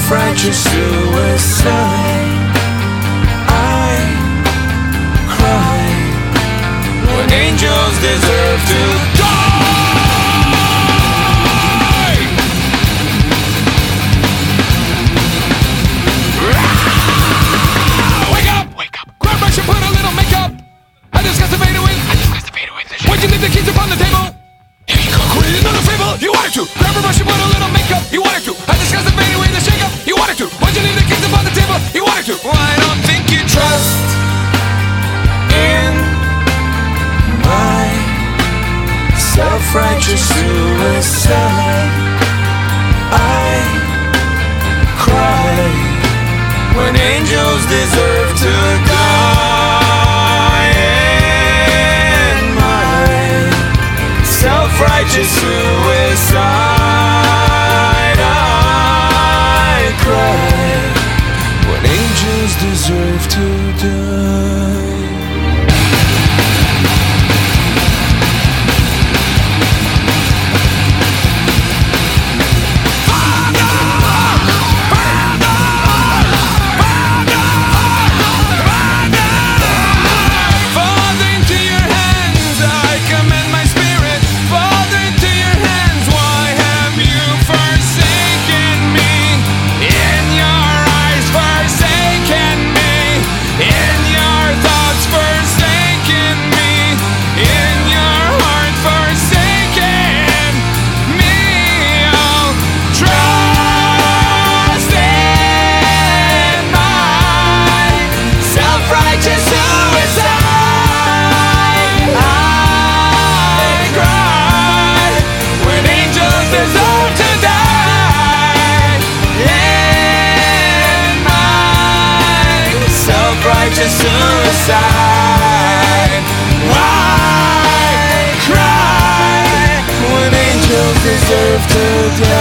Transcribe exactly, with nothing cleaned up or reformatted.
self-righteous suicide. I cry when angels deserve to die. Wake up! Wake up! Grab brush and put a little makeup. I discussed the fade away. I discussed the fade away. Why'd you leave the keys upon the table? Here you go. Create another fable. You wanted to. Grab a brush and put a little makeup. You wanted to. I discussed the fade away, the shake up. You wanted to. Why'd you leave the keys upon the table? You wanted to. Well, I don't think you trust in my self-righteous suicide. I cry when angels deserve to die. In my self-righteous suicide, I cry when angels deserve to die. Self-righteous suicide. Why cry when angels deserve to die?